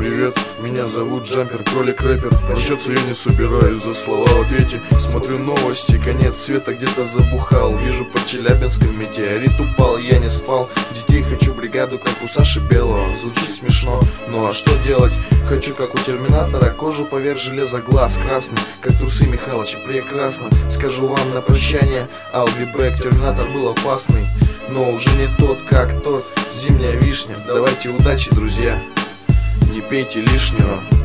привет, меня зовут Джампер, кролик рэпер. Прощаться я не собираюсь, за слова в ответе. Смотрю новости, конец света где-то забухал. Вижу под Челябинском метеорит упал, я не спал. Детей хочу бригаду, как у Саши Белого. Звучит смешно, ну а что делать? Хочу, как у Терминатора, кожу поверх железа, глаз красный, как трусы Михалыча, прекрасно. Скажу вам на прощание, I'll be back. Терминатор был опасный, но уже не тот, как тот. Зимняя вишня, давайте удачи, друзья, не пейте лишнего.